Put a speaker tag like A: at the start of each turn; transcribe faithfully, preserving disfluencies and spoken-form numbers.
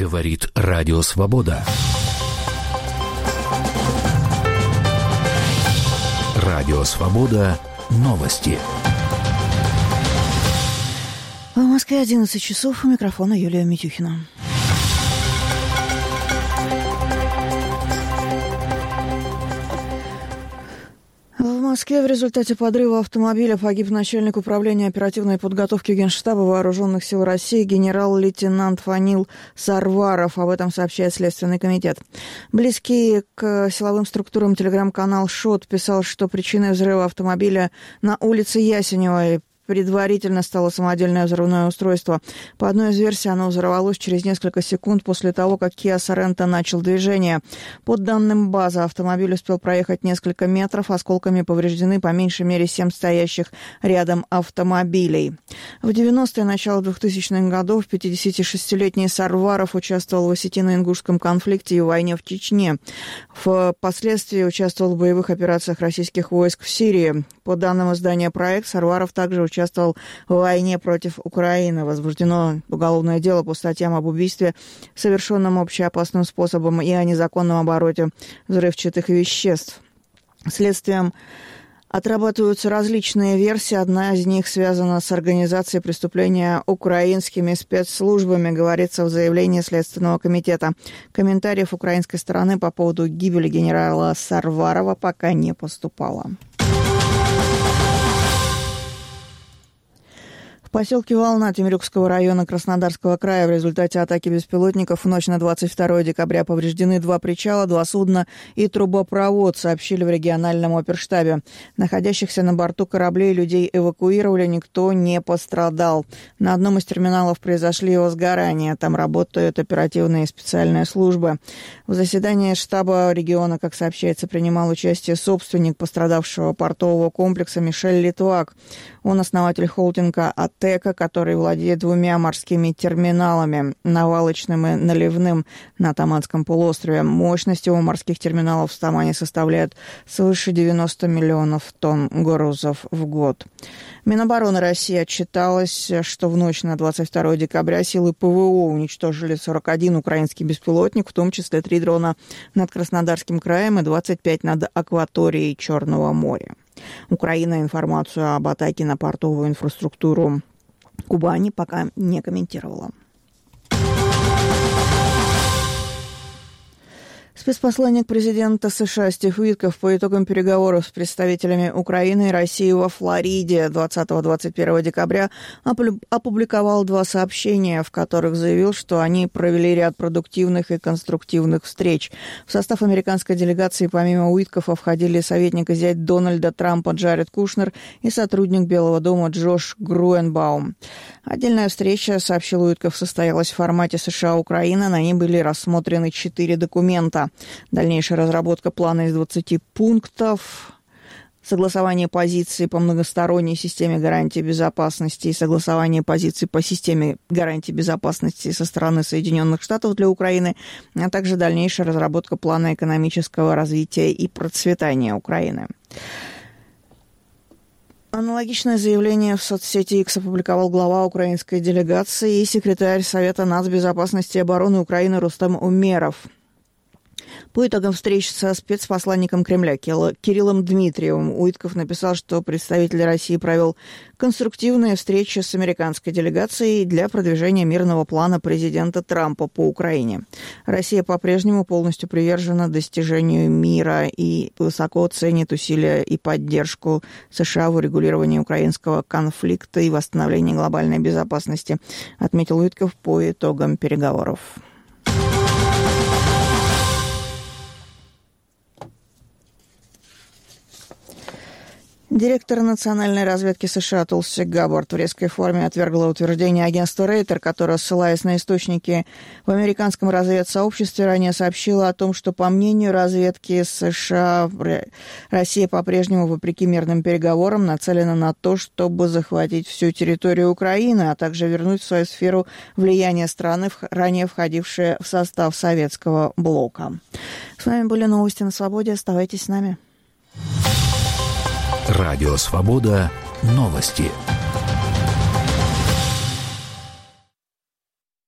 A: Говорит Радио Свобода. Радио Свобода. Новости.
B: В Москве одиннадцать часов. У микрофона Юлия Митюхина. В Москве в результате подрыва автомобиля погиб начальник управления оперативной подготовки Генштаба Вооруженных сил России генерал-лейтенант Фанил Сарваров. Об этом сообщает Следственный комитет. Близкий к силовым структурам телеграм-канал «Шот» писал, что причиной взрыва автомобиля на улице Ясеневой предварительно стало самодельное взрывное устройство. По одной из версий, оно взорвалось через несколько секунд после того, как Kia Sorento начал движение. По данным базы, автомобиль успел проехать несколько метров. Осколками повреждены по меньшей мере семь стоящих рядом автомобилей. В девяностые, начало двухтысячных годов пятидесятишестилетний Сарваров участвовал в осетино-ингушском конфликте и войне в Чечне. Впоследствии участвовал в боевых операциях российских войск в Сирии. По данным издания «Проект», Сарваров также участвовал участвовал в войне против Украины. Возбуждено уголовное дело по статьям об убийстве, совершенном общеопасным способом, и о незаконном обороте взрывчатых веществ. Следствием отрабатываются различные версии. Одна из них связана с организацией преступления украинскими спецслужбами, говорится в заявлении Следственного комитета. Комментариев украинской стороны по поводу гибели генерала Сарварова пока не поступало. В поселке Волна Темрюкского района Краснодарского края в результате атаки беспилотников в ночь на двадцать второе декабря повреждены два причала, два судна и трубопровод, сообщили в региональном оперштабе. Находящихся на борту кораблей людей эвакуировали, никто не пострадал. На одном из терминалов произошли возгорания, там работают оперативные и специальные службы. В заседании штаба региона, как сообщается, принимал участие собственник пострадавшего портового комплекса Мишель Литвак. Он основатель холдинга «Атека», который владеет двумя морскими терминалами, навалочным и наливным на Таманском полуострове. Мощность его морских терминалов в Тамане составляет свыше девяносто миллионов тонн грузов в год. Минобороны России отчиталась, что в ночь на двадцать второе декабря силы ПВО уничтожили сорок один украинский беспилотник, в том числе три дрона над Краснодарским краем и двадцать пять над акваторией Черного моря. Украина информацию об атаке на портовую инфраструктуру Кубани пока не комментировала. Спецпосланник президента США Стив Уитков по итогам переговоров с представителями Украины и России во Флориде двадцатого-двадцать первого декабря опубликовал два сообщения, в которых заявил, что они провели ряд продуктивных и конструктивных встреч. В состав американской делегации помимо Уиткова входили советник и зять Дональда Трампа Джаред Кушнер и сотрудник Белого дома Джош Груенбаум. Отдельная встреча, сообщил Уитков, состоялась в формате США-Украина. На ней были рассмотрены четыре документа. Дальнейшая разработка плана из двадцати пунктов, согласование позиций по многосторонней системе гарантии безопасности и согласование позиций по системе гарантии безопасности со стороны Соединенных Штатов для Украины, а также дальнейшая разработка плана экономического развития и процветания Украины. Аналогичное заявление в соцсети X опубликовал глава украинской делегации и секретарь Совета нацбезопасности и обороны Украины Рустем Умеров. По итогам встреч со спецпосланником Кремля Кириллом Дмитриевым Уитков написал, что представитель России провел конструктивные встречи с американской делегацией для продвижения мирного плана президента Трампа по Украине. Россия по-прежнему полностью привержена достижению мира и высоко ценит усилия и поддержку США в урегулировании украинского конфликта и восстановлении глобальной безопасности, отметил Уитков по итогам переговоров. Директор национальной разведки США Тулси Габбард в резкой форме отвергла утверждение агентства Рейтер, которое, ссылаясь на источники в американском разведсообществе, ранее сообщило о том, что, по мнению разведки США, Россия по-прежнему, вопреки мирным переговорам, нацелена на то, чтобы захватить всю территорию Украины, а также вернуть в свою сферу влияния страны, ранее входившие в состав советского блока. С вами были новости на Свободе. Оставайтесь с нами.
A: Радио Свобода. Новости.